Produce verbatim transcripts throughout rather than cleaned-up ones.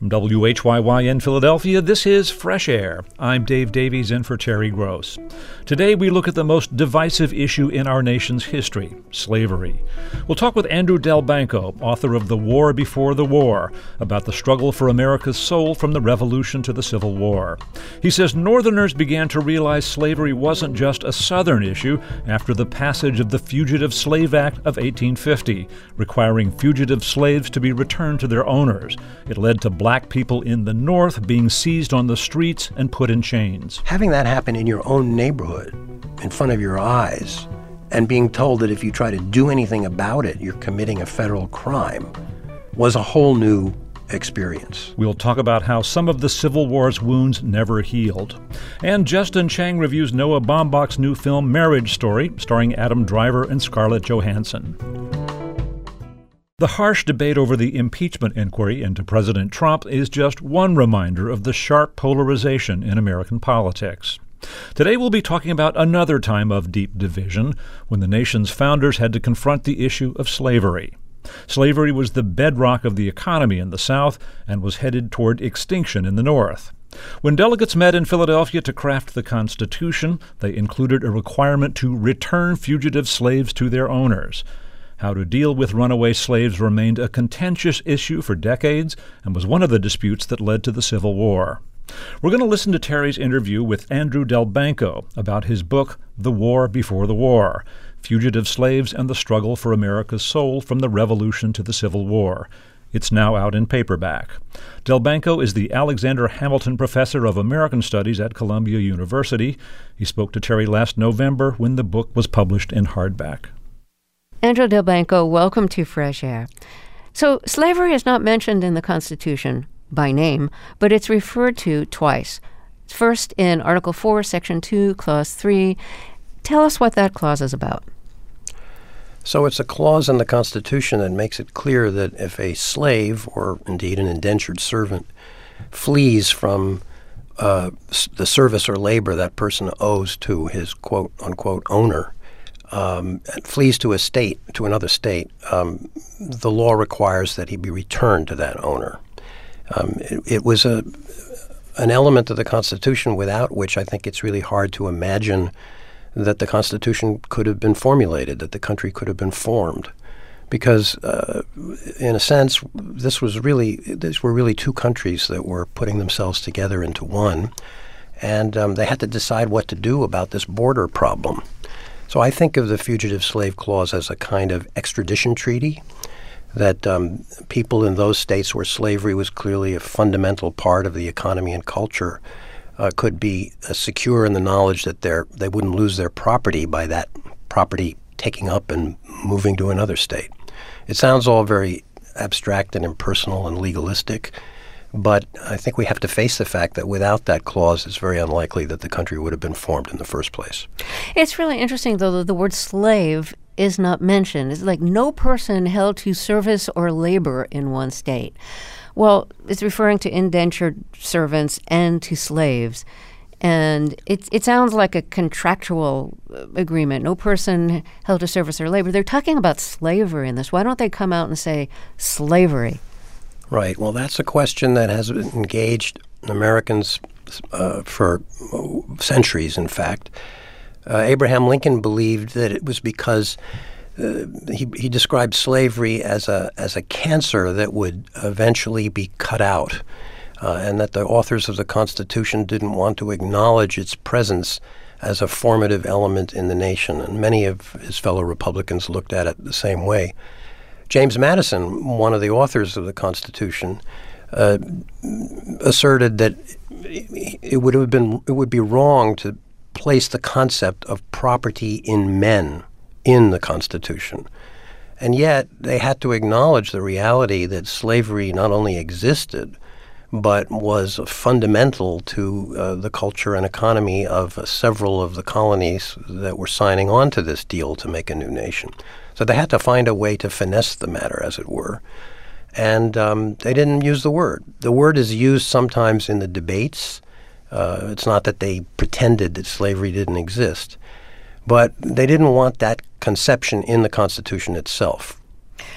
From W H Y Y in Philadelphia, this is Fresh Air. I'm Dave Davies in for Terry Gross. Today we look at the most divisive issue in our nation's history, slavery. We'll talk with Andrew Delbanco, author of The War Before the War, about the struggle for America's soul from the Revolution to the Civil War. He says Northerners began to realize slavery wasn't just a Southern issue after the passage of the Fugitive Slave Act of eighteen fifty, requiring fugitive slaves to be returned to their owners. It led to black people in the North being seized on the streets and put in chains. Having that happen in your own neighborhood, in front of your eyes, and being told that if you try to do anything about it, you're committing a federal crime, was a whole new experience. We'll talk about how some of the Civil War's wounds never healed. And Justin Chang reviews Noah Baumbach's new film Marriage Story, starring Adam Driver and Scarlett Johansson. The harsh debate over the impeachment inquiry into President Trump is just one reminder of the sharp polarization in American politics. Today we'll be talking about another time of deep division, when the nation's founders had to confront the issue of slavery. Slavery was the bedrock of the economy in the South and was headed toward extinction in the North. When delegates met in Philadelphia to craft the Constitution, they included a requirement to return fugitive slaves to their owners. How to deal with runaway slaves remained a contentious issue for decades and was one of the disputes that led to the Civil War. We're going to listen to Terry's interview with Andrew Delbanco about his book, The War Before the War, Fugitive Slaves and the Struggle for America's Soul from the Revolution to the Civil War. It's now out in paperback. Delbanco is the Alexander Hamilton Professor of American Studies at Columbia University. He spoke to Terry last November when the book was published in hardback. Andrew Delbanco, welcome to Fresh Air. So slavery is not mentioned in the Constitution by name, but it's referred to twice. First in Article four, Section two, Clause three. Tell us what that clause is about. So it's a clause in the Constitution that makes it clear that if a slave, or indeed an indentured servant, flees from uh, the service or labor that person owes to his quote-unquote owner, Um, flees to a state, to another state, um, the law requires that he be returned to that owner. Um, it, it was a an element of the Constitution without which I think it's really hard to imagine that the Constitution could have been formulated, that the country could have been formed. Because, uh, in a sense, this was really these were really two countries that were putting themselves together into one, and um, they had to decide what to do about this border problem. So I think of the Fugitive Slave Clause as a kind of extradition treaty that um, people in those states where slavery was clearly a fundamental part of the economy and culture uh, could be uh, secure in the knowledge that they're, they wouldn't lose their property by that property taking up and moving to another state. It sounds all very abstract and impersonal and legalistic, but I think we have to face the fact that without that clause, it's very unlikely that the country would have been formed in the first place. It's really interesting, though, that the word slave is not mentioned. It's like no person held to service or labor in one state. Well, it's referring to indentured servants and to slaves. And it, it sounds like a contractual agreement. No person held to service or labor. They're talking about slavery in this. Why don't they come out and say slavery? Right. Well, that's a question that has engaged Americans uh, for centuries, in fact. Uh, Abraham Lincoln believed that it was because uh, he, he described slavery as a as a cancer that would eventually be cut out, uh, and that the authors of the Constitution didn't want to acknowledge its presence as a formative element in the nation. And many of his fellow Republicans looked at it the same way. James Madison, one of the authors of the Constitution, uh, asserted that it would have been it would be wrong to place the concept of property in men in the Constitution. And yet they had to acknowledge the reality that slavery not only existed, but was fundamental to uh, the culture and economy of uh, several of the colonies that were signing on to this deal to make a new nation. So they had to find a way to finesse the matter, as it were. And um, they didn't use the word. The word is used sometimes in the debates. Uh, it's not that they pretended that slavery didn't exist, but they didn't want that conception in the Constitution itself.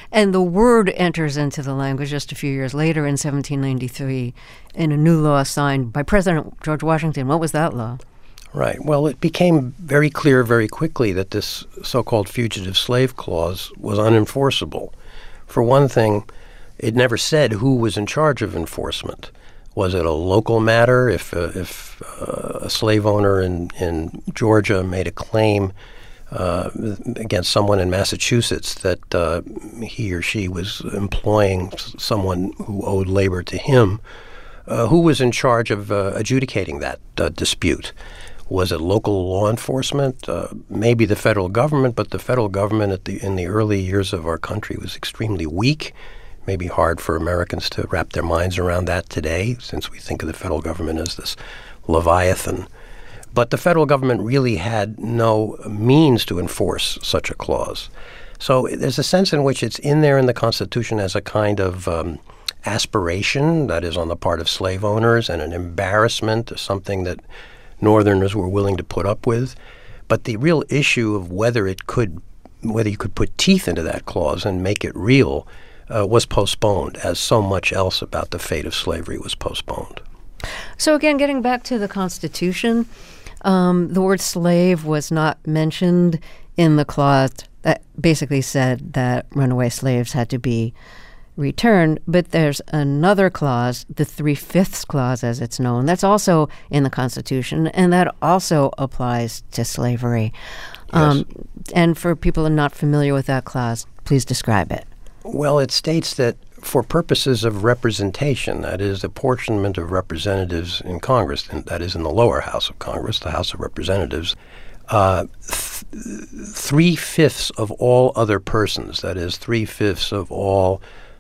And the word enters into the language just a few years later in seventeen ninety-three in a new law signed by President George Washington. What was that law? Right. Well, it became very clear very quickly that this so-called fugitive slave clause was unenforceable. For one thing, it never said who was in charge of enforcement. Was it a local matter? If uh, if uh, a slave owner in, in Georgia made a claim uh, against someone in Massachusetts that uh, he or she was employing someone who owed labor to him, uh, who was in charge of uh, adjudicating that uh, dispute? Was it local law enforcement? Uh, maybe the federal government, but the federal government at the in the early years of our country was extremely weak. Maybe hard for Americans to wrap their minds around that today, since we think of the federal government as this leviathan. But the federal government really had no means to enforce such a clause. So there's a sense in which it's in there in the Constitution as a kind of um, aspiration, that is on the part of slave owners, and an embarrassment, something that Northerners were willing to put up with. But the real issue of whether it could, whether you could put teeth into that clause and make it real uh, was postponed, as so much else about the fate of slavery was postponed. So again, getting back to the Constitution, um, the word slave was not mentioned in the clause that basically said that runaway slaves had to be returned, but there's another clause, the Three-Fifths Clause, as it's known, that's also in the Constitution, and that also applies to slavery. Yes. Um, and for people not familiar with that clause, please describe it. Well, it states that for purposes of representation, that is, apportionment of representatives in Congress, and that is in the lower house of Congress, the House of Representatives, uh, th- three-fifths of all other persons, that is, three-fifths of all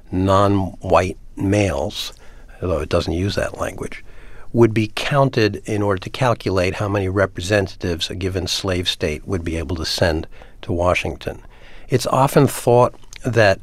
non-white males, although it doesn't use that language, would be counted in order to calculate how many representatives a given slave state would be able to send to Washington. It's often thought that,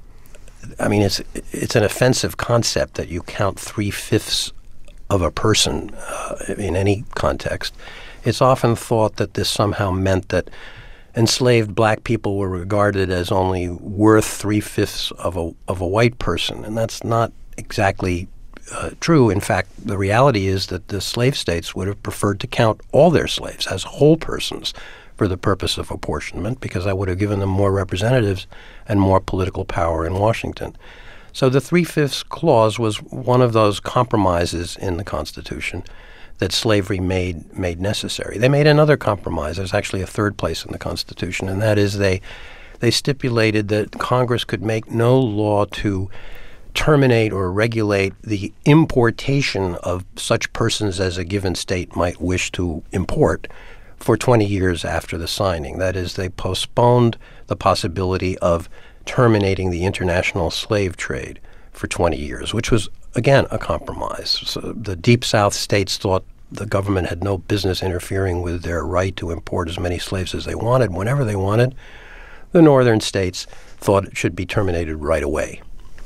I mean, it's it's an offensive concept that you count three-fifths of a person uh, in any context. It's often thought that this somehow meant that enslaved black people were regarded as only worth three-fifths of a of a white person, and that's not exactly uh, true. In fact, the reality is that the slave states would have preferred to count all their slaves as whole persons for the purpose of apportionment, because that would have given them more representatives and more political power in Washington. So the Three-Fifths Clause was one of those compromises in the Constitution that slavery made made necessary. They made another compromise. There's actually a third place in the Constitution, and that is they they stipulated that Congress could make no law to terminate or regulate the importation of such persons as a given state might wish to import for twenty years after the signing. That is, they postponed the possibility of terminating the international slave trade for twenty years, which was, again, a compromise. So the Deep South states thought the government had no business interfering with their right to import as many slaves as they wanted, whenever they wanted. The northern states thought it should be terminated right away.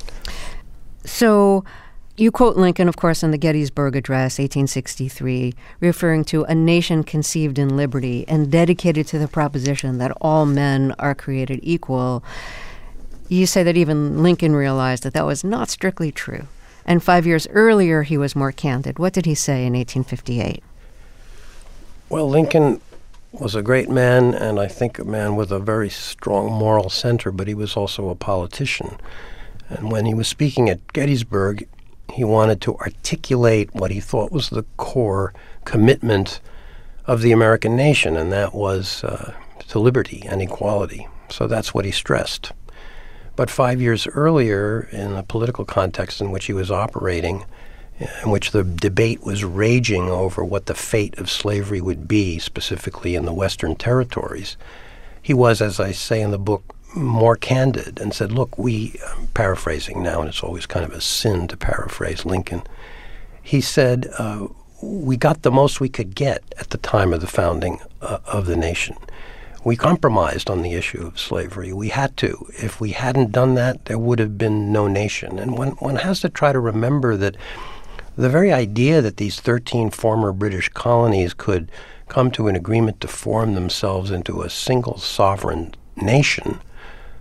So you quote Lincoln, of course, in the Gettysburg Address, eighteen sixty-three, referring to a nation conceived in liberty and dedicated to the proposition that all men are created equal. You say that even Lincoln realized that that was not strictly true. And five years earlier, he was more candid. What did he say in eighteen fifty-eight? Well, Lincoln was a great man, and I think a man with a very strong moral center, but he was also a politician. And when he was speaking at Gettysburg, he wanted to articulate what he thought was the core commitment of the American nation, and that was uh, to liberty and equality. So that's what he stressed. But five years earlier, in the political context in which he was operating, in which the debate was raging over what the fate of slavery would be, specifically in the Western territories, he was, as I say in the book, more candid and said, look, we, I'm paraphrasing now, and it's always kind of a sin to paraphrase Lincoln. He said, uh, we got the most we could get at the time of the founding uh, of the nation. We compromised on the issue of slavery. We had to. If we hadn't done that, there would have been no nation. And one, one has to try to remember that the very idea that these thirteen former British colonies could come to an agreement to form themselves into a single sovereign nation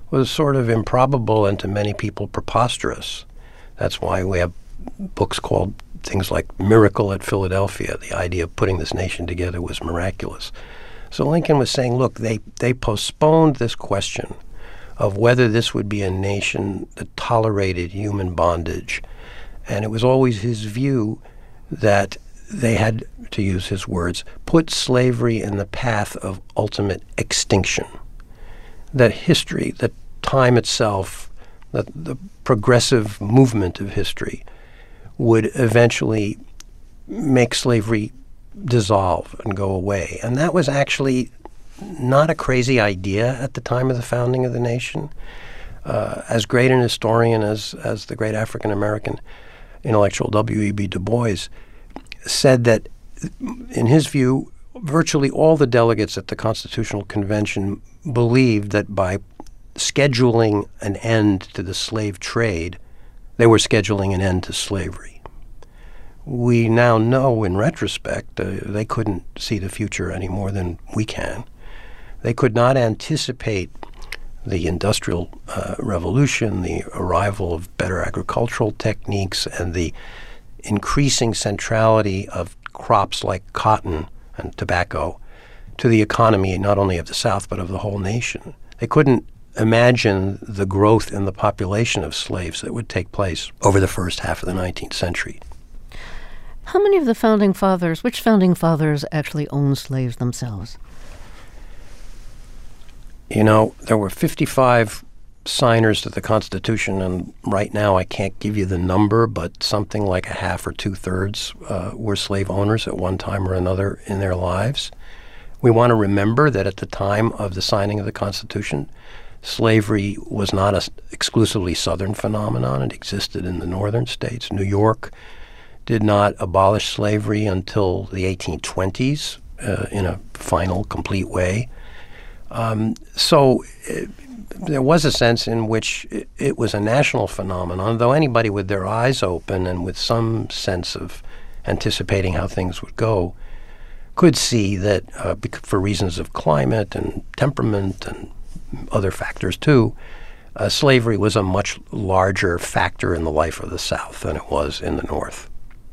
was sort of improbable and to many people preposterous. That's why we have books called things like Miracle at Philadelphia. The idea of putting this nation together was miraculous. So Lincoln was saying, look, they, they postponed this question of whether this would be a nation that tolerated human bondage. And it was always his view that they had, to use his words, put slavery in the path of ultimate extinction. That history, that time itself, that the progressive movement of history would eventually make slavery dissolve and go away. And that was actually not a crazy idea at the time of the founding of the nation. Uh, as great an historian as, as the great African-American intellectual W E B Du Bois said that, in his view, virtually all the delegates at the Constitutional Convention believed that by scheduling an end to the slave trade, they were scheduling an end to slavery. We now know, in retrospect, uh, they couldn't see the future any more than we can. They could not anticipate the Industrial uh, Revolution, the arrival of better agricultural techniques, and the increasing centrality of crops like cotton and tobacco to the economy not only of the South but of the whole nation. They couldn't imagine the growth in the population of slaves that would take place over the first half of the nineteenth century. How many of the founding fathers, which founding fathers actually owned slaves themselves? You know, there were fifty-five signers to the Constitution, and right now I can't give you the number, but something like a half or two-thirds uh, were slave owners at one time or another in their lives. We want to remember that at the time of the signing of the Constitution, slavery was not an exclusively Southern phenomenon. It existed in the northern states. New York did not abolish slavery until the eighteen twenties uh, in a final, complete way. Um, so it, there was a sense in which it, it was a national phenomenon, though anybody with their eyes open and with some sense of anticipating how things would go could see that uh, for reasons of climate and temperament and other factors too, uh, slavery was a much larger factor in the life of the South than it was in the North.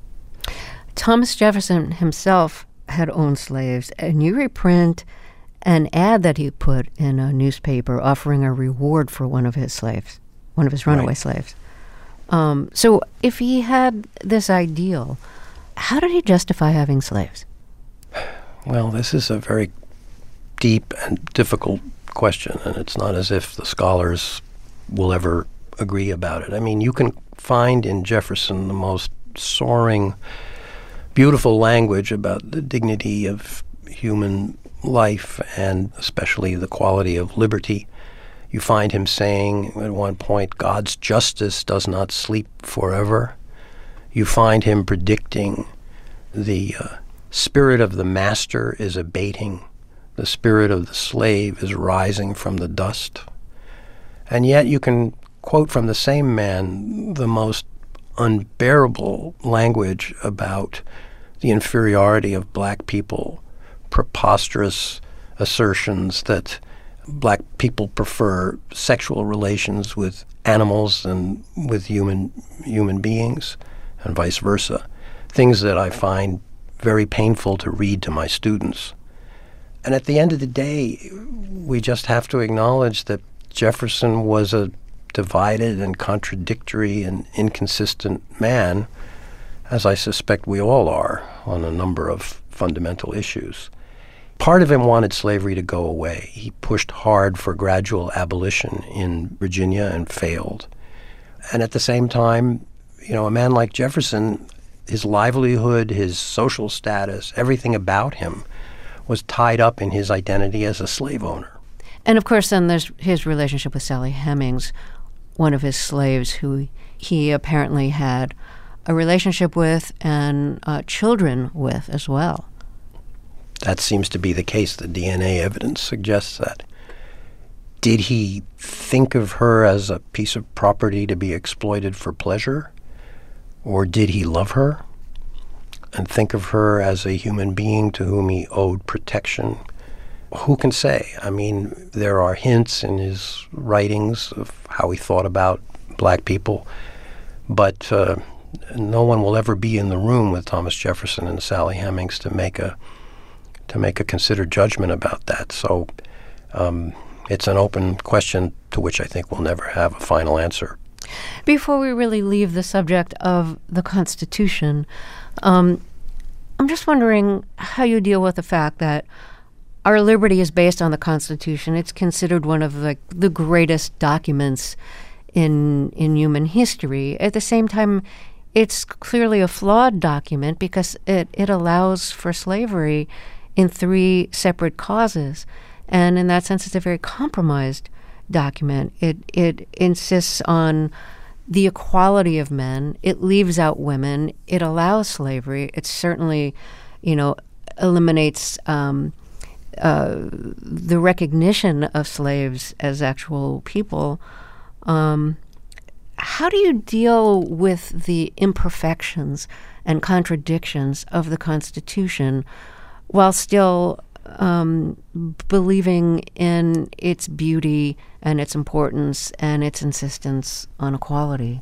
Thomas Jefferson himself had owned slaves, and you reprint an ad that he put in a newspaper offering a reward for one of his slaves, one of his runaway right. slaves. Um, so if he had this ideal, how did he justify having slaves? Well, this is a very deep and difficult question, and it's not as if the scholars will ever agree about it. I mean, you can find in Jefferson the most soaring, beautiful language about the dignity of human life and especially the quality of liberty. You find him saying at one point, God's justice does not sleep forever. You find him predicting the uh, spirit of the master is abating. The spirit of the slave is rising from the dust. And yet you can quote from the same man the most unbearable language about the inferiority of black people, preposterous assertions that black people prefer sexual relations with animals than with human human beings, and vice versa. Things that I find very painful to read to my students. And at the end of the day, we just have to acknowledge that Jefferson was a divided and contradictory and inconsistent man, as I suspect we all are on a number of fundamental issues. Part of him wanted slavery to go away. He pushed hard for gradual abolition in Virginia and failed. And at the same time, you know, a man like Jefferson, his livelihood, his social status, everything about him was tied up in his identity as a slave owner. And of course, then there's his relationship with Sally Hemings, one of his slaves who he apparently had a relationship with and uh, children with as well. That seems to be the case. The D N A evidence suggests that. Did he think of her as a piece of property to be exploited for pleasure? Or did he love her and think of her as a human being to whom he owed protection who can say? I mean, there are hints in his writings of how he thought about black people, but uh, no one will ever be in the room with Thomas Jefferson and Sally Hemings to make a to make a considered judgment about that. So um, it's an open question to which I think we'll never have a final answer. Before we really leave the subject of the Constitution, um, I'm just wondering how you deal with the fact that our liberty is based on the Constitution. It's considered one of the, the greatest documents in in human history. At the same time, it's clearly a flawed document because it, it allows for slavery in three separate causes. And in that sense, it's a very compromised document. It it insists on the equality of men. It leaves out women. It allows slavery. It certainly, you know, eliminates um, uh, the recognition of slaves as actual people. Um, how do you deal with the imperfections and contradictions of the Constitution while still um, believing in its beauty and its importance and its insistence on equality?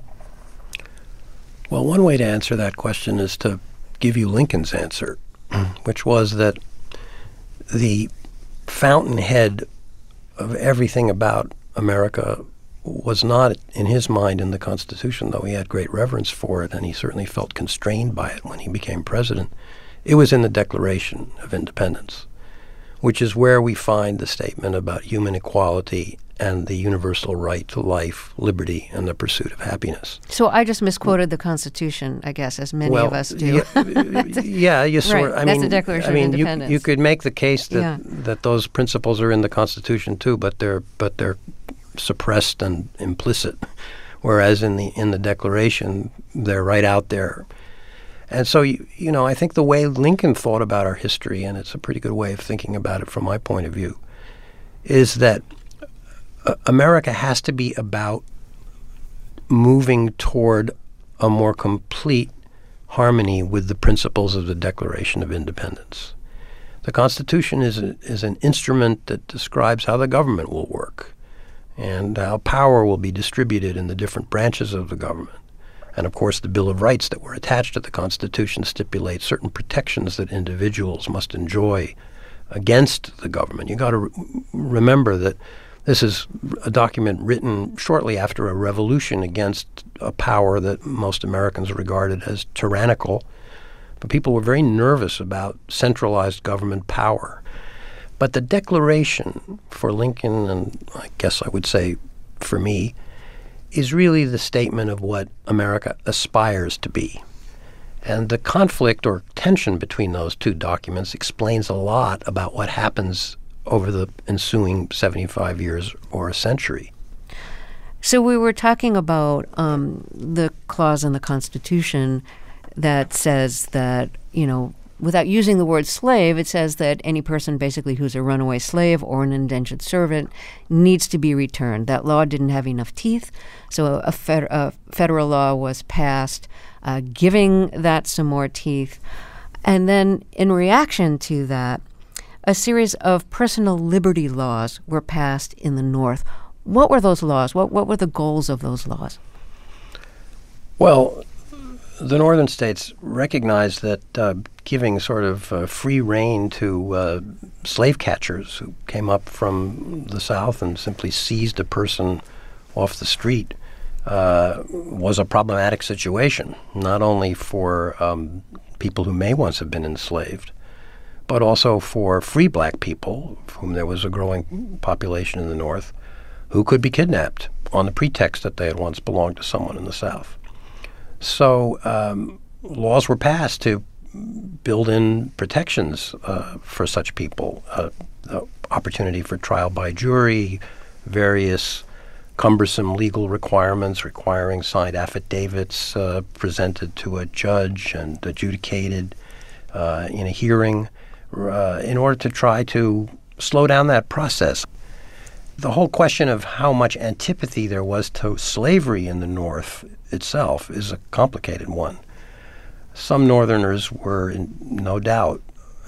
Well, one way to answer that question is to give you Lincoln's answer, which was that the fountainhead of everything about America was not, in his mind, in the Constitution, though he had great reverence for it, and he certainly felt constrained by it when he became president. It was in the Declaration of Independence, which is where we find the statement about human equality and the universal right to life, liberty, and the pursuit of happiness. So I just misquoted the Constitution, I guess, as many well, of us do. Yeah, yeah you sort. Right. I That's mean, the Declaration I mean, of Independence. You, you could make the case that Yeah. that those principles are in the Constitution too, but they're but they're suppressed and implicit, whereas in the in the Declaration they're right out there. And so, you, you know, I think the way Lincoln thought about our history, and it's a pretty good way of thinking about it from my point of view, is that uh, America has to be about moving toward a more complete harmony with the principles of the Declaration of Independence. The Constitution is a, is an instrument that describes how the government will work and how power will be distributed in the different branches of the government. And, of course, the Bill of Rights that were attached to the Constitution stipulates certain protections that individuals must enjoy against the government. You got to re- remember that this is a document written shortly after a revolution against a power that most Americans regarded as tyrannical. But people were very nervous about centralized government power. But the Declaration for Lincoln, and I guess I would say for me, is really the statement of what America aspires to be. And the conflict or tension between those two documents explains a lot about what happens over the ensuing seventy-five years or a century. So we were talking about um, the clause in the Constitution that says that, you know, without using the word slave, it says that any person basically who's a runaway slave or an indentured servant needs to be returned. That law didn't have enough teeth, so a, fed- a federal law was passed uh, giving that some more teeth. And then in reaction to that, a series of personal liberty laws were passed in the North. What were those laws? What, what were the goals of those laws? Well, the northern states recognized that uh, giving sort of uh, free rein to uh, slave catchers who came up from the South and simply seized a person off the street uh, was a problematic situation, not only for um, people who may once have been enslaved, but also for free black people, of whom there was a growing population in the North, who could be kidnapped on the pretext that they had once belonged to someone in the South. So um, laws were passed to build in protections uh, for such people, uh, the opportunity for trial by jury, various cumbersome legal requirements requiring signed affidavits uh, presented to a judge and adjudicated uh, in a hearing uh, in order to try to slow down that process. The whole question of how much antipathy there was to slavery in the North itself is a complicated one. Some Northerners were, in no doubt,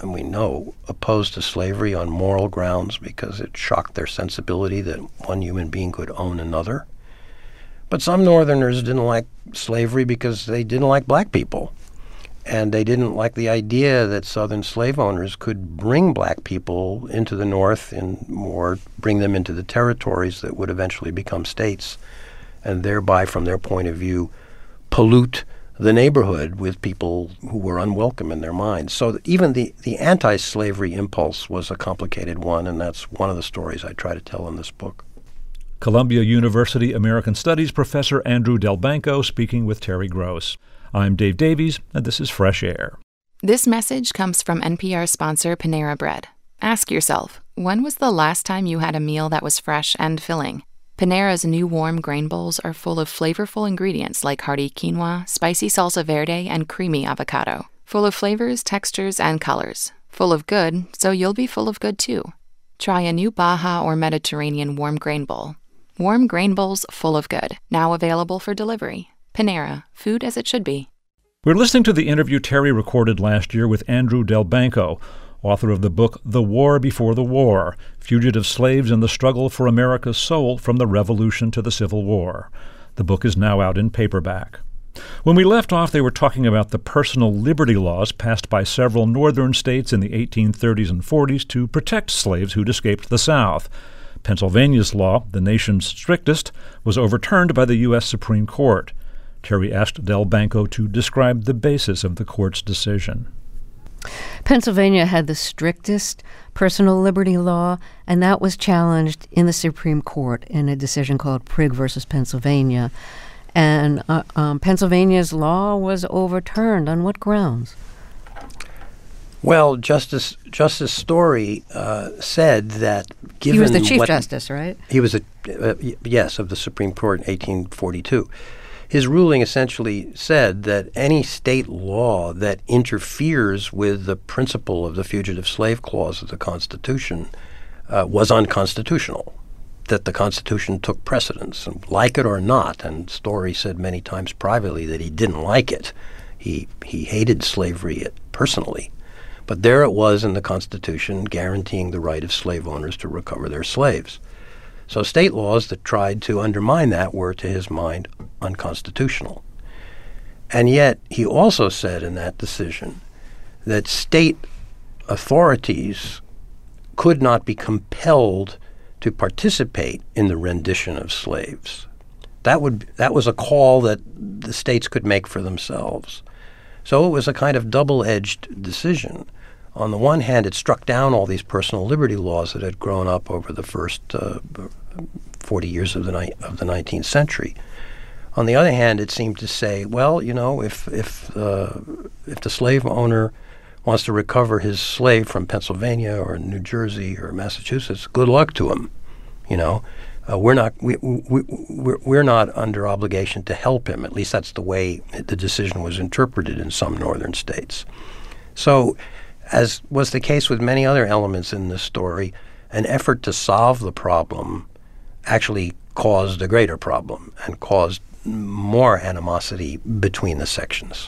and we know, opposed to slavery on moral grounds because it shocked their sensibility that one human being could own another. But some Northerners didn't like slavery because they didn't like black people. And they didn't like the idea that Southern slave owners could bring black people into the North and or bring them into the territories that would eventually become states, and thereby, from their point of view, pollute the neighborhood with people who were unwelcome in their minds. So even the, the anti-slavery impulse was a complicated one, and that's one of the stories I try to tell in this book. Columbia University American Studies professor Andrew Delbanco speaking with Terry Gross. I'm Dave Davies, and this is Fresh Air. This message comes from N P R sponsor Panera Bread. Ask yourself, when was the last time you had a meal that was fresh and filling? Panera's new warm grain bowls are full of flavorful ingredients like hearty quinoa, spicy salsa verde, and creamy avocado. Full of flavors, textures, and colors. Full of good, so you'll be full of good too. Try a new Baja or Mediterranean warm grain bowl. Warm grain bowls full of good. Now available for delivery. Panera, food as it should be. We're listening to the interview Terry recorded last year with Andrew Delbanco, author of the book The War Before the War, Fugitive Slaves and the Struggle for America's Soul from the Revolution to the Civil War. The book is now out in paperback. When we left off, they were talking about the personal liberty laws passed by several northern states in the eighteen thirties and forties to protect slaves who'd escaped the South. Pennsylvania's law, the nation's strictest, was overturned by the U S Supreme Court. Terry asked Delbanco to describe the basis of the court's decision. Pennsylvania had the strictest personal liberty law, and that was challenged in the Supreme Court in a decision called Prigg versus Pennsylvania. And uh, um, Pennsylvania's law was overturned. On what grounds? Well, Justice Justice Story uh, said that given he was the Chief what, Justice, right? He was a uh, yes of the Supreme Court in eighteen forty-two. His ruling essentially said that any state law that interferes with the principle of the Fugitive Slave Clause of the Constitution uh, was unconstitutional, that the Constitution took precedence, and like it or not, and Story said many times privately that he didn't like it. He, he hated slavery personally. But there it was in the Constitution guaranteeing the right of slave owners to recover their slaves. So state laws that tried to undermine that were, to his mind, unconstitutional. And yet he also said in that decision that state authorities could not be compelled to participate in the rendition of slaves. That would that was a call that the states could make for themselves. So it was a kind of double-edged decision. On the one hand, it struck down all these personal liberty laws that had grown up over the first uh, forty years of the ni- of the nineteenth century. On the other hand, it seemed to say, well, you know, if if uh, if the slave owner wants to recover his slave from Pennsylvania or New Jersey or Massachusetts, good luck to him. You know, uh, we're not we, we we're, we're not under obligation to help him. At least that's the way the decision was interpreted in some northern states. So, as was the case with many other elements in this story, an effort to solve the problem actually caused a greater problem and caused more animosity between the sections.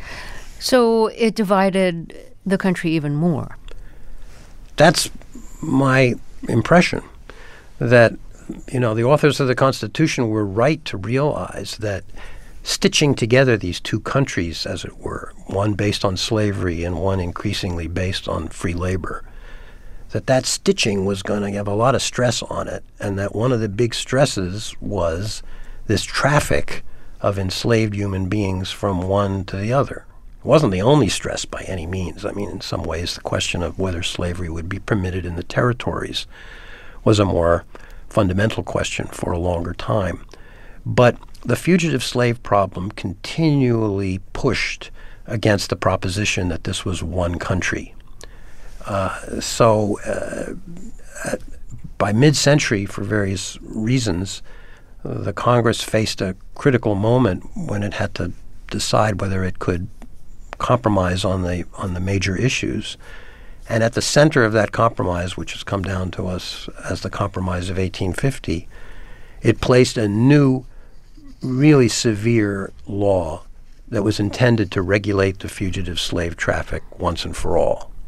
So it divided the country even more. That's my impression, that, you know, the authors of the Constitution were right to realize that stitching together these two countries, as it were, one based on slavery and one increasingly based on free labor, that that stitching was going to have a lot of stress on it, and that one of the big stresses was this traffic of enslaved human beings from one to the other. It wasn't the only stress by any means. I mean, in some ways, the question of whether slavery would be permitted in the territories was a more fundamental question for a longer time. But the fugitive slave problem continually pushed against the proposition that this was one country. Uh, so uh, by mid-century, for various reasons, uh, the Congress faced a critical moment when it had to decide whether it could compromise on the on the major issues. And at the center of that compromise, which has come down to us as the Compromise of eighteen fifty, it placed a new, really severe law that was intended to regulate the fugitive slave traffic once and for all.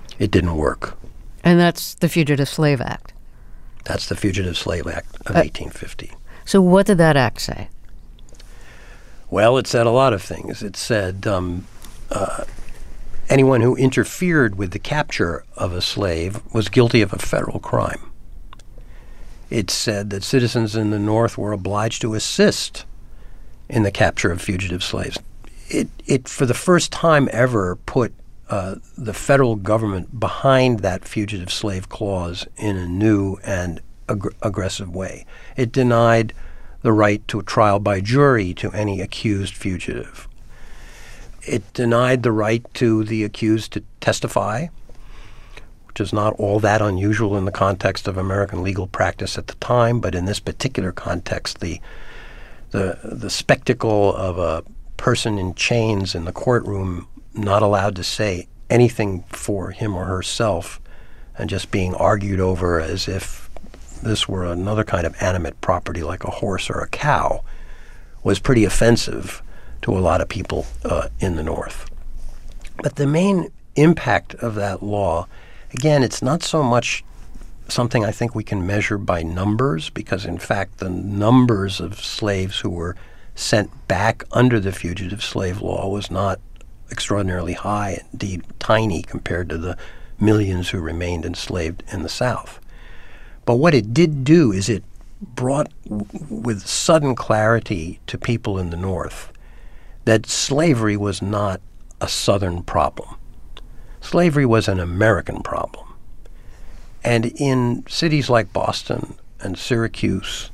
It didn't work. And that's the Fugitive Slave Act. That's the Fugitive Slave Act of Uh, eighteen fifty. So what did that act say? Well, it said a lot of things. It said um, uh, anyone who interfered with the capture of a slave was guilty of a federal crime. It said that citizens in the North were obliged to assist in the capture of fugitive slaves. It, it for the first time ever, put uh, the federal government behind that fugitive slave clause in a new and ag- aggressive way. It denied the right to a trial by jury to any accused fugitive. It denied the right to the accused to testify, which is not all that unusual in the context of American legal practice at the time, but in this particular context, the the the spectacle of a person in chains in the courtroom not allowed to say anything for him or herself and just being argued over as if this were another kind of animate property like a horse or a cow was pretty offensive to a lot of people uh, in the North. But the main impact of that law, again, it's not so much something I think we can measure by numbers, because in fact the numbers of slaves who were sent back under the fugitive slave law was not extraordinarily high, indeed tiny compared to the millions who remained enslaved in the South. But what it did do is it brought w- with sudden clarity to people in the North that slavery was not a Southern problem. Slavery was an American problem. And in cities like Boston and Syracuse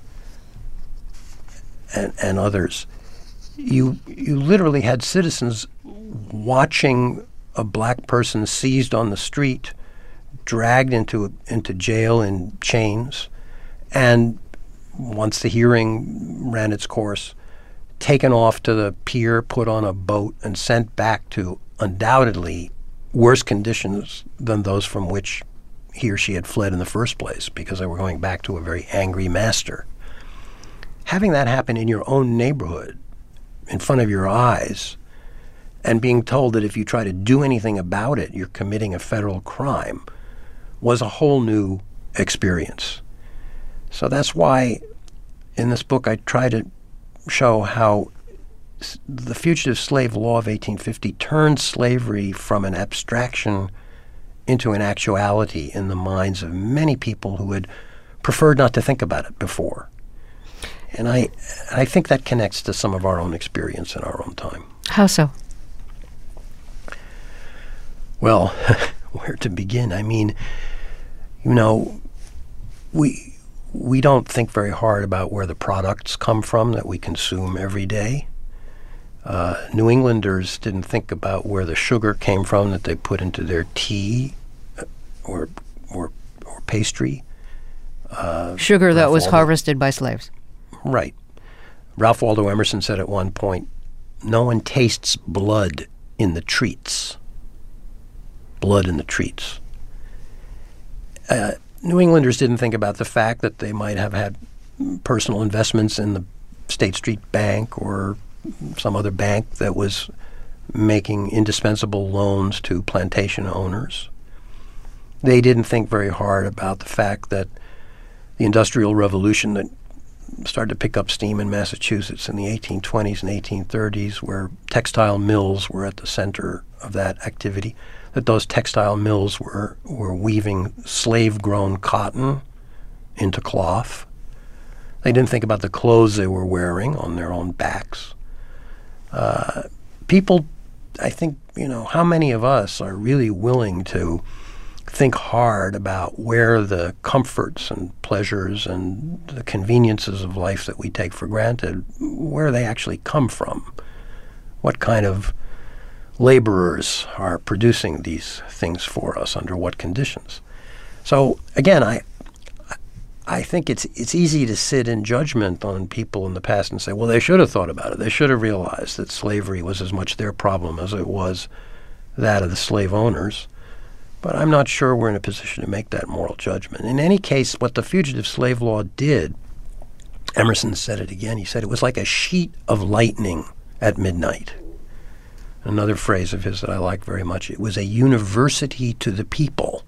and, and others, you you literally had citizens watching a black person seized on the street, dragged into into jail in chains, and once the hearing ran its course, taken off to the pier, put on a boat, and sent back to undoubtedly worse conditions than those from which he or she had fled in the first place, because they were going back to a very angry master. Having that happen in your own neighborhood, in front of your eyes, and being told that if you try to do anything about it, you're committing a federal crime, was a whole new experience. So that's why in this book I try to show how s- the Fugitive Slave Law of eighteen fifty turned slavery from an abstraction into an actuality in the minds of many people who had preferred not to think about it before. And I, I think that connects to some of our own experience in our own time. How so? Well, where to begin? I mean, you know, we we don't think very hard about where the products come from that we consume every day. Uh, New Englanders didn't think about where the sugar came from that they put into their tea or or, or pastry. Uh, Sugar that Ralph was Waldo- harvested by slaves. Right. Ralph Waldo Emerson said at one point, "No one tastes blood in the treats." Blood in the treats. Uh, New Englanders didn't think about the fact that they might have had personal investments in the State Street Bank or some other bank that was making indispensable loans to plantation owners. They didn't think very hard about the fact that the Industrial Revolution that started to pick up steam in Massachusetts in the eighteen twenties and eighteen thirties, where textile mills were at the center of that activity, that those textile mills were, were weaving slave-grown cotton into cloth. They didn't think about the clothes they were wearing on their own backs. Uh, people, I think, you know, how many of us are really willing to think hard about where the comforts and pleasures and the conveniences of life that we take for granted, where they actually come from? What kind of laborers are producing these things for us, under what conditions? So again, I I think it's it's easy to sit in judgment on people in the past and say, well, they should have thought about it. They should have realized that slavery was as much their problem as it was that of the slave owners. But I'm not sure we're in a position to make that moral judgment. In any case, what the Fugitive Slave Law did, Emerson said it again, he said it was like a sheet of lightning at midnight. another phrase of his that I like very much. It was a university to the people.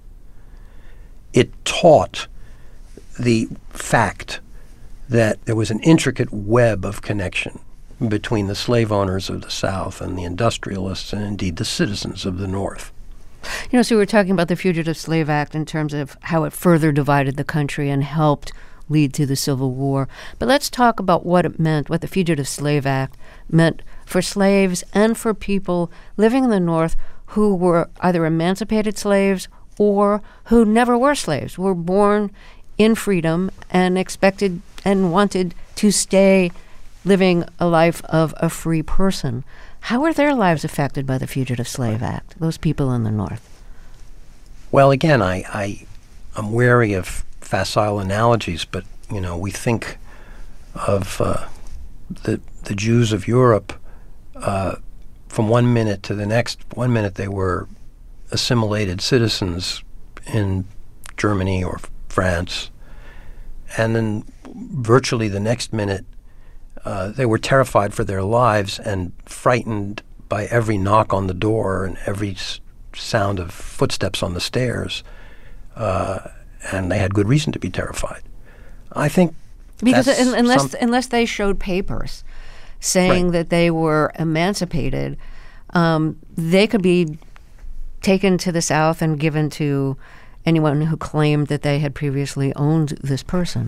It taught the fact that there was an intricate web of connection between the slave owners of the South and the industrialists and indeed the citizens of the North. You know, so we were talking about the Fugitive Slave Act in terms of how it further divided the country and helped lead to the Civil War. But let's talk about what it meant, what the Fugitive Slave Act meant for slaves and for people living in the North who were either emancipated slaves or who never were slaves, were born in freedom and expected and wanted to stay living a life of a free person. How were their lives affected by the Fugitive Slave Act, those people in the North? Well, again, I, I, I'm wary of facile analogies, but, you know, we think of uh, the, the Jews of Europe uh, from one minute to the next. One minute they were assimilated citizens in Germany or France, and then virtually the next minute uh, they were terrified for their lives and frightened by every knock on the door and every s- sound of footsteps on the stairs, uh, and they had good reason to be terrified. I think because that's un- unless some- unless they showed papers saying Right. that they were emancipated, um, they could be taken to the South and given to anyone who claimed that they had previously owned this person.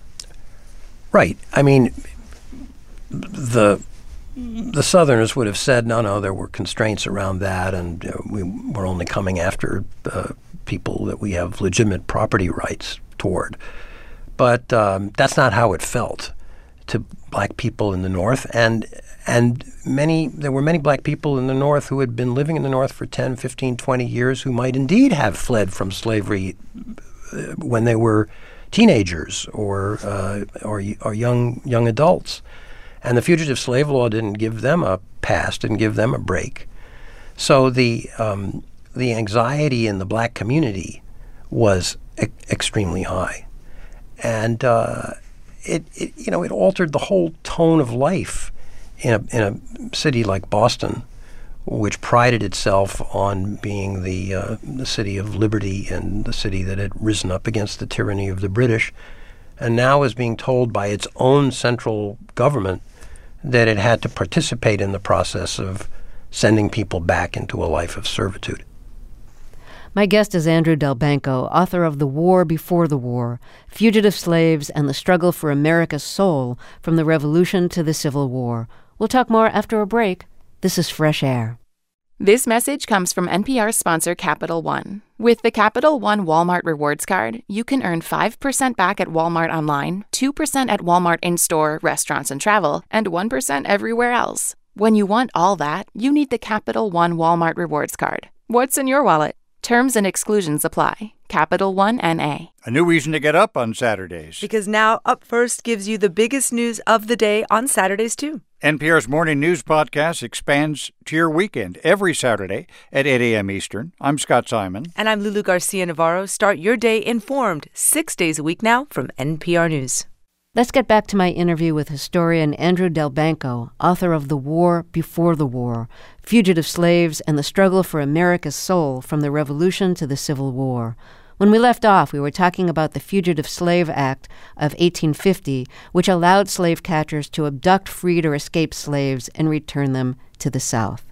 Right. I mean, the the Southerners would have said, no, no, there were constraints around that, and you know, we were only coming after uh, people that we have legitimate property rights toward. But um, that's not how it felt to black people in the North, and and many there were many black people in the North who had been living in the North for ten, fifteen, twenty years who might indeed have fled from slavery uh, when they were teenagers or uh, or or young young adults. And the fugitive slave law didn't give them a pass, didn't give them a break. So the um, the anxiety in the black community was e- extremely high, and uh, it, it you know it altered the whole tone of life in a in a city like Boston, which prided itself on being the uh, the city of liberty and the city that had risen up against the tyranny of the British, and now is being told by its own central government that it had to participate in the process of sending people back into a life of servitude. My guest is Andrew Delbanco, author of The War Before the War, Fugitive Slaves and the Struggle for America's Soul from the Revolution to the Civil War. We'll talk more after a break. This is Fresh Air. This message comes from N P R sponsor Capital One. With the Capital One Walmart Rewards Card, you can earn five percent back at Walmart online, two percent at Walmart in-store, restaurants and travel, and one percent everywhere else. When you want all that, you need the Capital One Walmart Rewards Card. What's in your wallet? Terms and exclusions apply. Capital One N A. A new reason to get up on Saturdays. Because now Up First gives you the biggest news of the day on Saturdays, too. N P R's morning news podcast expands to your weekend every Saturday at eight a.m. Eastern. I'm Scott Simon. And I'm Lulu Garcia-Navarro. Start your day informed six days a week now from N P R News. Let's get back to my interview with historian Andrew Delbanco, author of The War Before the War, Fugitive Slaves and the Struggle for America's Soul from the Revolution to the Civil War. When we left off, we were talking about the Fugitive Slave Act of eighteen fifty, which allowed slave catchers to abduct freed or escaped slaves and return them to the South.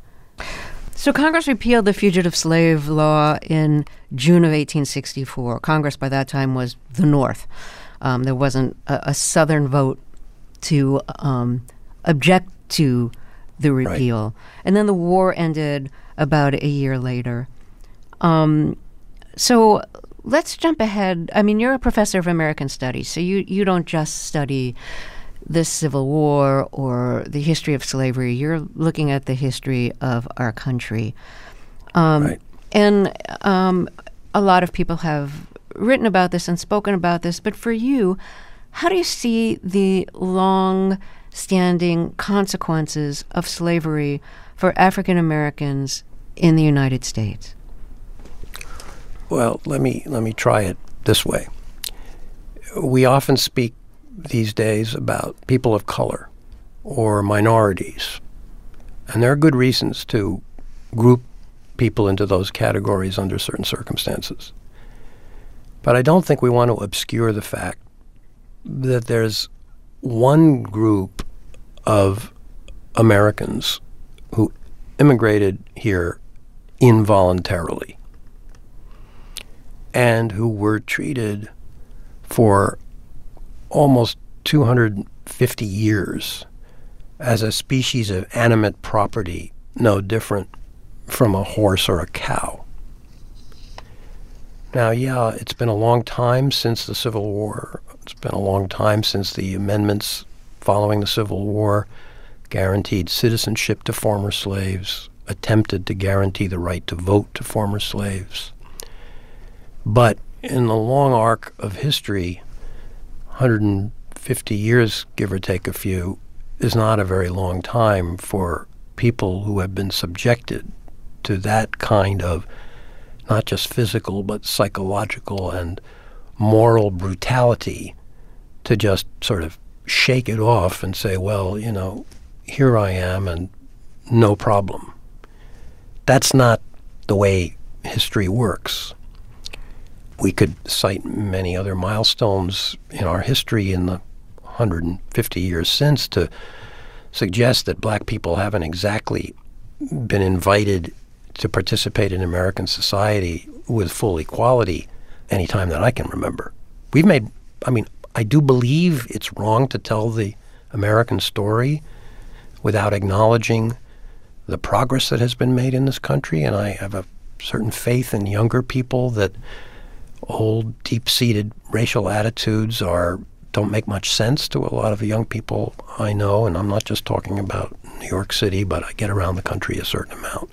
So Congress repealed the Fugitive Slave Law in June of eighteen sixty-four. Congress by that time was the North. Um, there wasn't a, a Southern vote to um, object to the repeal. Right. And then the war ended about a year later. Um, so let's jump ahead. I mean, you're a professor of American Studies, so you, you don't just study the Civil War or the history of slavery. You're looking at the history of our country. Um, right. And um, a lot of people have written about this and spoken about this, but for you, how do you see the long-standing consequences of slavery for African Americans in the United States? Well, let me let me try it this way. We often speak these days about people of color or minorities And there are good reasons to group people into those categories under certain circumstances. But I don't think we want to obscure the fact that there's one group of Americans who immigrated here involuntarily and who were treated for almost two hundred fifty years as a species of animate property, no different from a horse or a cow. Now, yeah, it's been a long time since the Civil War. It's been a long time since the amendments following the Civil War guaranteed citizenship to former slaves, attempted to guarantee the right to vote to former slaves. But in the long arc of history, one hundred fifty years, give or take a few, is not a very long time for people who have been subjected to that kind of not just physical but psychological and moral brutality to just sort of shake it off and say, well, you know, here I am and no problem. That's not the way history works. We could cite many other milestones in our history in the one hundred fifty years since to suggest that black people haven't exactly been invited to participate in American society with full equality any time that I can remember. We've made, I mean, I do believe it's wrong to tell the American story without acknowledging the progress that has been made in this country, and I have a certain faith in younger people that old, deep-seated racial attitudes are don't make much sense to a lot of the young people I know, and I'm not just talking about New York City, but I get around the country a certain amount.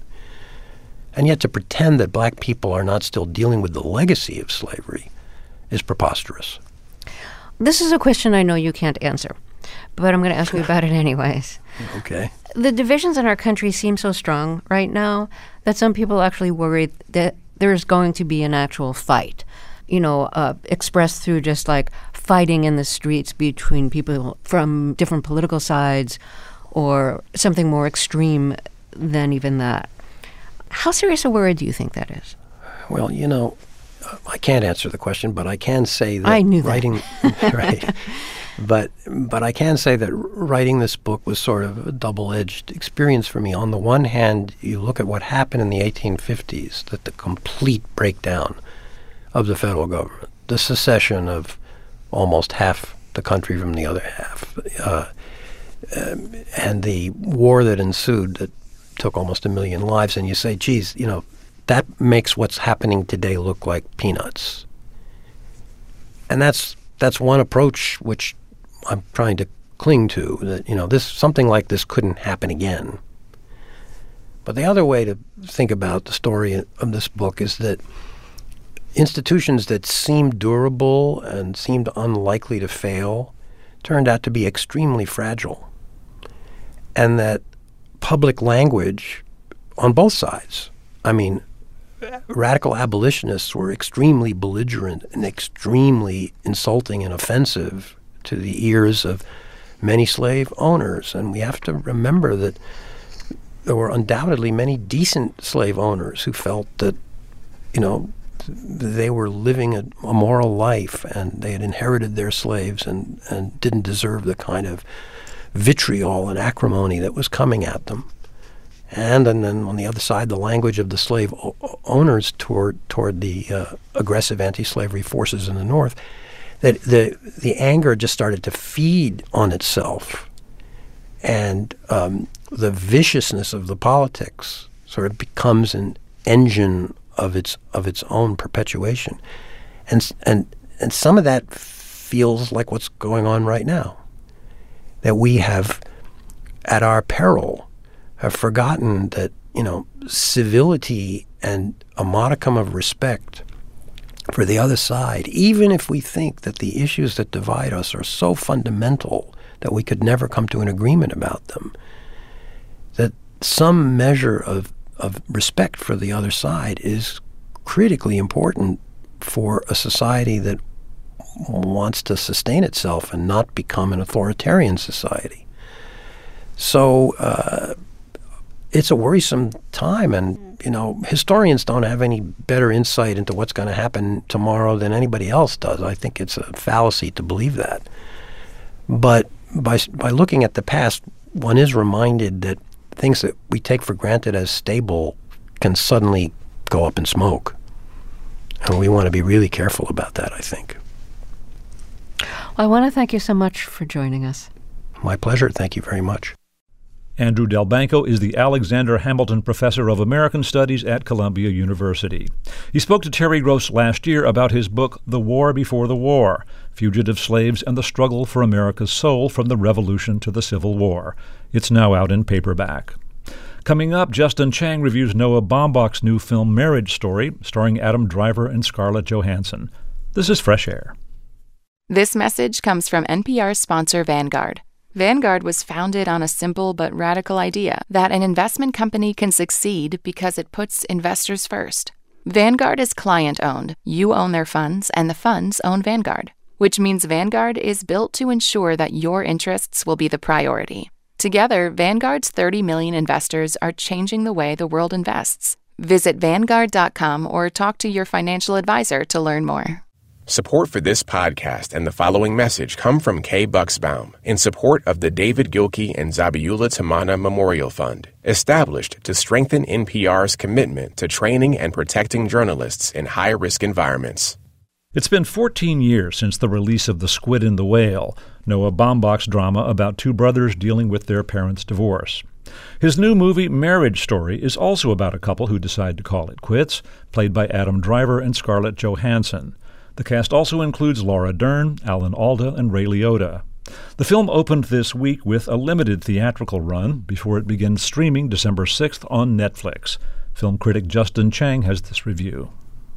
And yet to pretend that black people are not still dealing with the legacy of slavery is preposterous. This is a question I know you can't answer, but I'm going to ask you about it anyways. Okay. The divisions in our country seem so strong right now that some people actually worry that there's going to be an actual fight, you know, uh, expressed through just like fighting in the streets between people from different political sides or something more extreme than even that. How serious a worry do you think that is? Well, you know, I can't answer the question, but I can say that I knew that. writing, right? But but I can say that writing this book was sort of a double-edged experience for me. On the one hand, you look at what happened in the eighteen fifties, that the complete breakdown of the federal government, the secession of almost half the country from the other half, uh, um, and the war that ensued that took almost a million lives, and you say, geez, you know, that makes what's happening today look like peanuts. And that's that's one approach which I'm trying to cling to, that, you know, this something like this couldn't happen again. But the other way to think about the story of this book is that institutions that seemed durable and seemed unlikely to fail turned out to be extremely fragile. And that public language on both sides, I mean, radical abolitionists were extremely belligerent and extremely insulting and offensive to the ears of many slave owners. And we have to remember that there were undoubtedly many decent slave owners who felt that, you know, they were living a, a moral life and they had inherited their slaves and, and didn't deserve the kind of vitriol and acrimony that was coming at them. And, and then on the other side, the language of the slave o- owners toward toward the uh, aggressive anti-slavery forces in the North, that the the anger just started to feed on itself, and um, the viciousness of the politics sort of becomes an engine of its of its own perpetuation, and and and some of that feels like what's going on right now. That we have, at our peril, have forgotten that, you know, civility and a modicum of respect for the other side, even if we think that the issues that divide us are so fundamental that we could never come to an agreement about them, that some measure of, of respect for the other side is critically important for a society that wants to sustain itself and not become an authoritarian society. So uh, it's a worrisome time, and, you know, historians don't have any better insight into what's going to happen tomorrow than anybody else does. I think it's a fallacy to believe that. But by by looking at the past, one is reminded that things that we take for granted as stable can suddenly go up in smoke. And we want to be really careful about that, I think. Well, I want to thank you so much for joining us. My pleasure. Thank you very much. Andrew Delbanco is the Alexander Hamilton Professor of American Studies at Columbia University. He spoke to Terry Gross last year about his book, The War Before the War, Fugitive Slaves and the Struggle for America's Soul from the Revolution to the Civil War. It's now out in paperback. Coming up, Justin Chang reviews Noah Baumbach's new film Marriage Story, starring Adam Driver and Scarlett Johansson. This is Fresh Air. This message comes from N P R's sponsor Vanguard. Vanguard was founded on a simple but radical idea that an investment company can succeed because it puts investors first. Vanguard is client-owned. You own their funds, and the funds own Vanguard, which means Vanguard is built to ensure that your interests will be the priority. Together, Vanguard's thirty million investors are changing the way the world invests. Visit Vanguard dot com or talk to your financial advisor to learn more. Support for this podcast and the following message come from Kay Bucksbaum in support of the David Gilkey and Zabiula Tamana Memorial Fund, established to strengthen N P R's commitment to training and protecting journalists in high-risk environments. It's been fourteen years since the release of The Squid and the Whale, Noah Baumbach's drama about two brothers dealing with their parents' divorce. His new movie, Marriage Story, is also about a couple who decide to call it quits, played by Adam Driver and Scarlett Johansson. The cast also includes Laura Dern, Alan Alda, and Ray Liotta. The film opened this week with a limited theatrical run before it begins streaming December sixth on Netflix. Film critic Justin Chang has this review.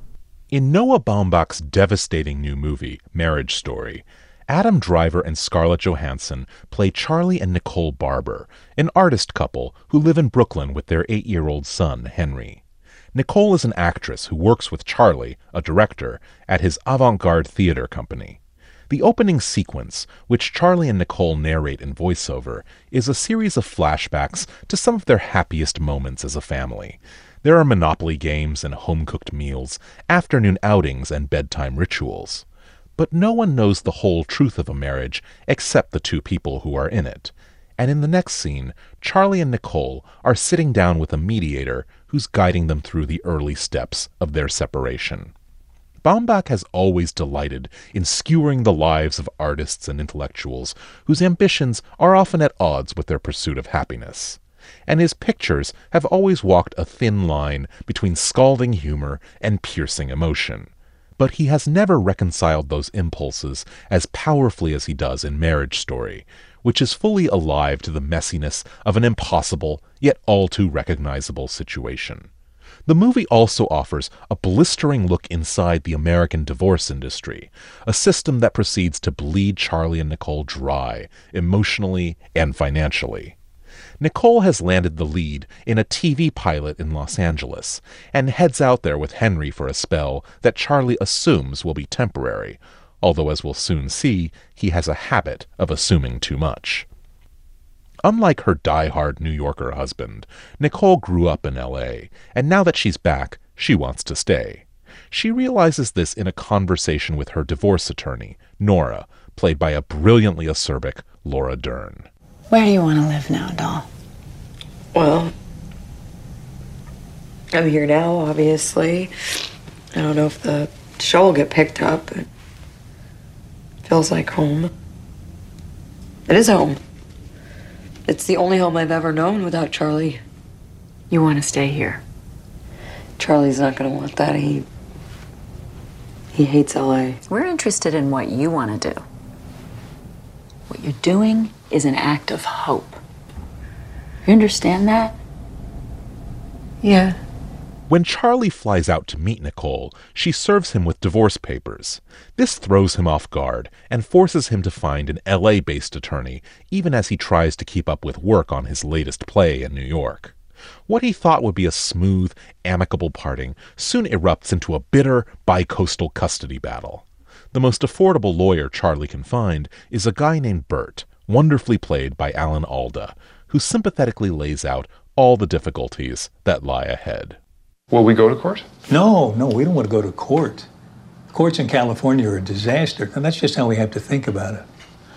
In Noah Baumbach's devastating new movie, Marriage Story, Adam Driver and Scarlett Johansson play Charlie and Nicole Barber, an artist couple who live in Brooklyn with their eight-year-old son, Henry. Nicole is an actress who works with Charlie, a director, at his avant-garde theater company. The opening sequence, which Charlie and Nicole narrate in voiceover, is a series of flashbacks to some of their happiest moments as a family. There are Monopoly games and home-cooked meals, afternoon outings and bedtime rituals. But no one knows the whole truth of a marriage except the two people who are in it. And in the next scene, Charlie and Nicole are sitting down with a mediator who's guiding them through the early steps of their separation. Baumbach has always delighted in skewering the lives of artists and intellectuals whose ambitions are often at odds with their pursuit of happiness. And his pictures have always walked a thin line between scalding humor and piercing emotion. But he has never reconciled those impulses as powerfully as he does in Marriage Story, which is fully alive to the messiness of an impossible, yet all too recognizable situation. The movie also offers a blistering look inside the American divorce industry, a system that proceeds to bleed Charlie and Nicole dry, emotionally and financially. Nicole has landed the lead in a T V pilot in Los Angeles, and heads out there with Henry for a spell that Charlie assumes will be temporary, although as we'll soon see, he has a habit of assuming too much. Unlike her die-hard New Yorker husband, Nicole grew up in L A, and now that she's back, she wants to stay. She realizes this in a conversation with her divorce attorney, Nora, played by a brilliantly acerbic Laura Dern. Where do you want to live now, doll? Well, I'm here now, obviously. I don't know if the show will get picked up, but it feels like home. It is home. It's the only home I've ever known without Charlie. You want to stay here? Charlie's not going to want that. He... He hates L A. We're interested in what you want to do. What you're doing is an act of hope. You understand that? Yeah. When Charlie flies out to meet Nicole, she serves him with divorce papers. This throws him off guard and forces him to find an L A-based attorney, even as he tries to keep up with work on his latest play in New York. What he thought would be a smooth, amicable parting soon erupts into a bitter, bi-coastal custody battle. The most affordable lawyer Charlie can find is a guy named Bert, wonderfully played by Alan Alda, who sympathetically lays out all the difficulties that lie ahead. Will we go to court? No, no, we don't want to go to court. Courts in California are a disaster, and that's just how we have to think about it.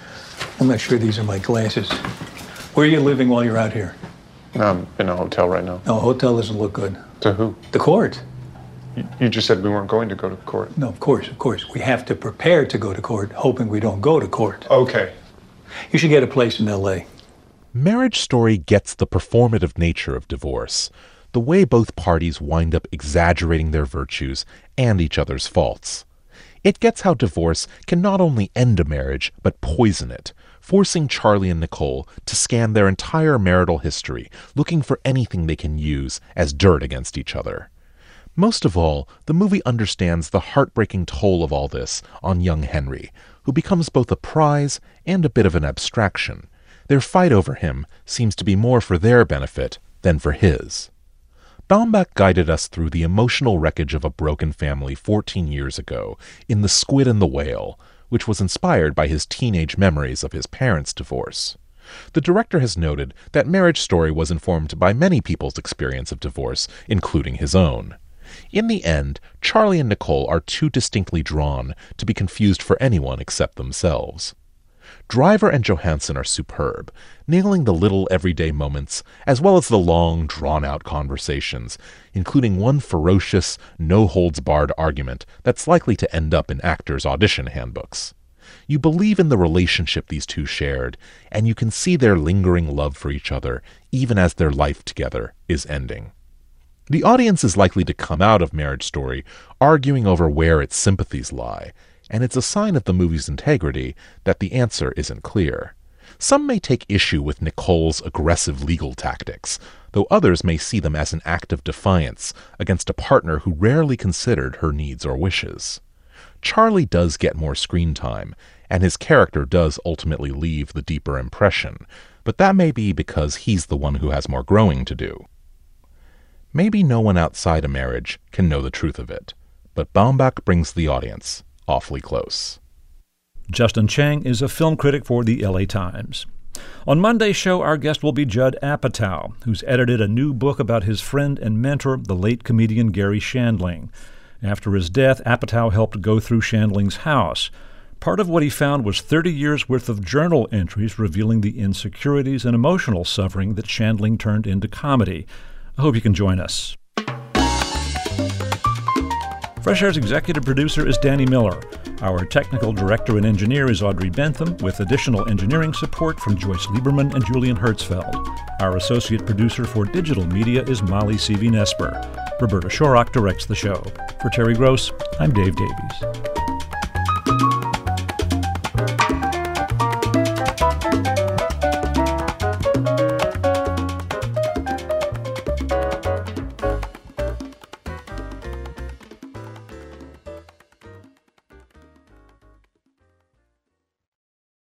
I'm not sure these are my glasses. Where are you living while you're out here? I'm in a hotel right now. No, a hotel doesn't look good. To who? The court. You, you just said we weren't going to go to court. No, of course, of course. We have to prepare to go to court, hoping we don't go to court. Okay. You should get a place in L A. Marriage Story gets the performative nature of divorce, the way both parties wind up exaggerating their virtues and each other's faults. It gets how divorce can not only end a marriage, but poison it, forcing Charlie and Nicole to scan their entire marital history, looking for anything they can use as dirt against each other. Most of all, the movie understands the heartbreaking toll of all this on young Henry, who becomes both a prize and a bit of an abstraction. Their fight over him seems to be more for their benefit than for his. Baumbach guided us through the emotional wreckage of a broken family fourteen years ago in The Squid and the Whale, which was inspired by his teenage memories of his parents' divorce. The director has noted that Marriage Story was informed by many people's experience of divorce, including his own. In the end, Charlie and Nicole are too distinctly drawn to be confused for anyone except themselves. Driver and Johansson are superb, nailing the little everyday moments as well as the long, drawn-out conversations, including one ferocious, no-holds-barred argument that's likely to end up in actors' audition handbooks. You believe in the relationship these two shared, and you can see their lingering love for each other even as their life together is ending. The audience is likely to come out of Marriage Story arguing over where its sympathies lie, and it's a sign of the movie's integrity that the answer isn't clear. Some may take issue with Nicole's aggressive legal tactics, though others may see them as an act of defiance against a partner who rarely considered her needs or wishes. Charlie does get more screen time, and his character does ultimately leave the deeper impression, but that may be because he's the one who has more growing to do. Maybe no one outside a marriage can know the truth of it, but Baumbach brings the audience awfully close. Justin Chang is a film critic for the L A Times. On Monday's show, our guest will be Judd Apatow, who's edited a new book about his friend and mentor, the late comedian Garry Shandling. After his death, Apatow helped go through Shandling's house. Part of what he found was thirty years' worth of journal entries revealing the insecurities and emotional suffering that Shandling turned into comedy. I hope you can join us. Fresh Air's executive producer is Danny Miller. Our technical director and engineer is Audrey Bentham, with additional engineering support from Joyce Lieberman and Julian Hertzfeld. Our associate producer for digital media is Molly Seavey-Nesper. Roberta Shorrock directs the show. For Terry Gross, I'm Dave Davies.